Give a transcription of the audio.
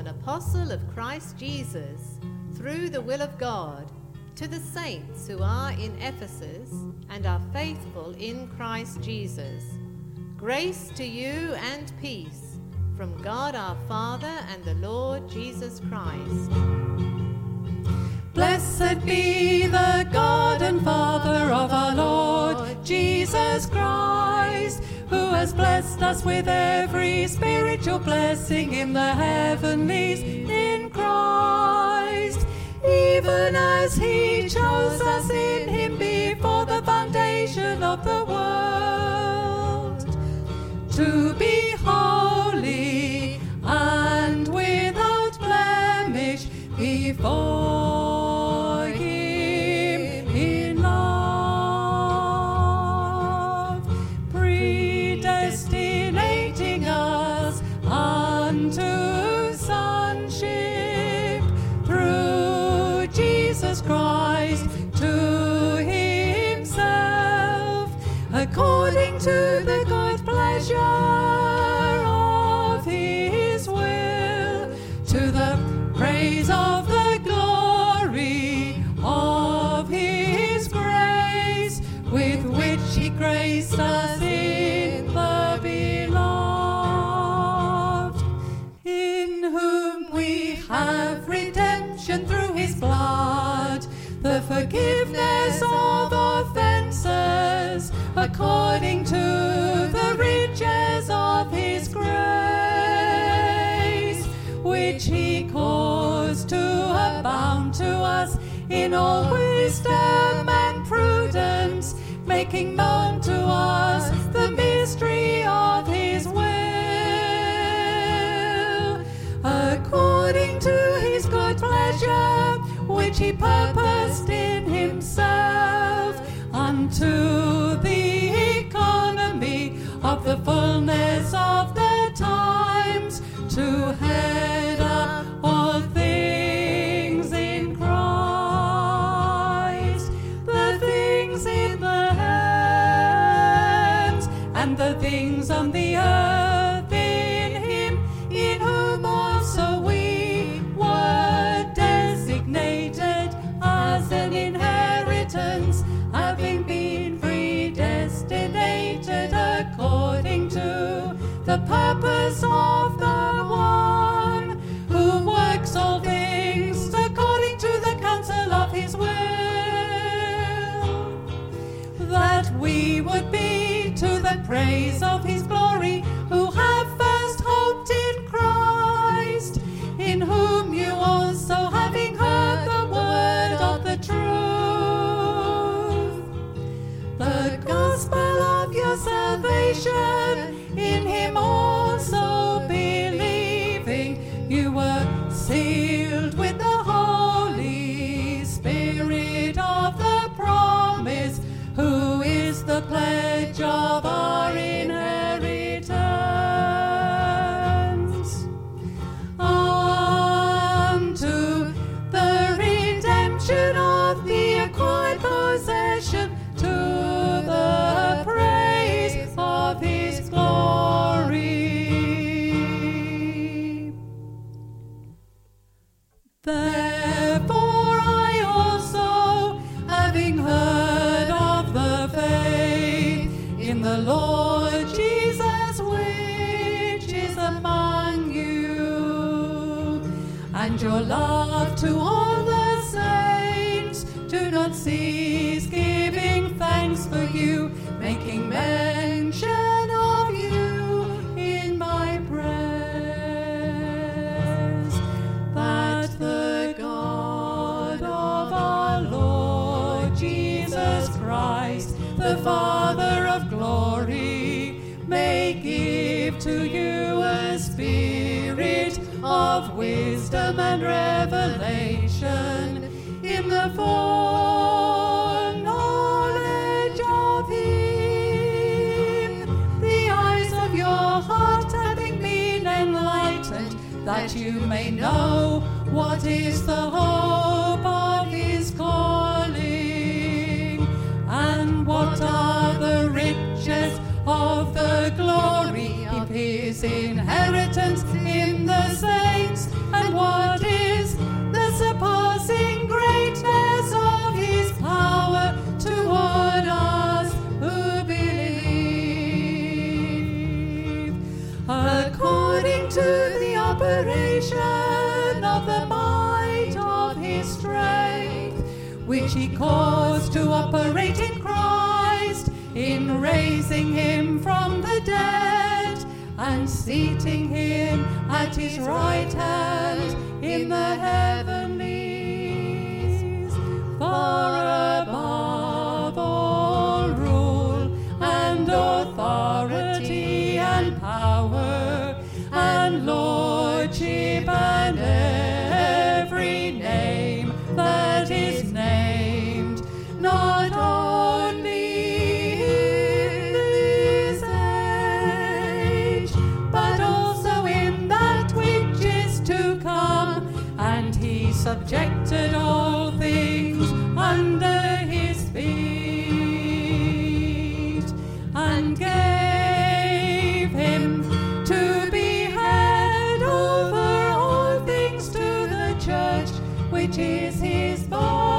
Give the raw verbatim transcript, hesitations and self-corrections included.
an apostle of Christ Jesus, through the will of God, to the saints who are in Ephesus and are faithful in Christ Jesus. Grace to you and peace from God our Father and the Lord Jesus Christ. Blessed be the God and Father of our Lord Jesus Christ, who has blessed us with every spiritual blessing in the heavenlies in Christ, even as he chose us in him before the foundation of the world, to be holy and without blemish before Christ to himself, according to the good pleasure of his will, to the praise of the glory of his grace, with which he graced us in the beloved, in whom we have redemption through his blood, the forgiveness of offences, according to the riches of his grace, which he caused to abound to us in all wisdom and prudence, making known to us the mystery of his will, according to his good pleasure, which he purposed in himself, unto the economy of the fullness of the times, to head up all things in Christ, the things in the heavens and the things on the earth in him, in whom also we were designated as an inheritance, having been predestinated according to the purpose of the one who works all things according to the counsel of his will, that we would be to the praise of his glory, who have first hoped in Christ, in whom you also, having heard the word of the truth, the gospel of your salvation, in him also believing, you were sealed with the Holy Spirit of the promise, who is the pledge of our inheritance, unto the redemption of the acquired possession, to the praise of his glory. Therefore I also, having heard of the faith in the Lord Jesus which is among you, and your love to all the saints, do not cease giving thanks for you, making mention of you in my prayers, that the God of our Lord Jesus Christ, the Father of glory, may give to you a spirit of wisdom and revelation in the full knowledge of him, the eyes of your heart having been enlightened, that you may know what is the hope of his calling, and what are the riches of the glory of his inheritance in the saints, and operation of the might of his strength, which he caused to operate in Christ, in raising him from the dead, and seating him at his right hand in the heavenlies. For above all rule and authority and power and lordship and every name that is named, not only in this age, but also in that which is to come. And he subjected all things under his feet, and gave him to be head over all things to the church, which is his body,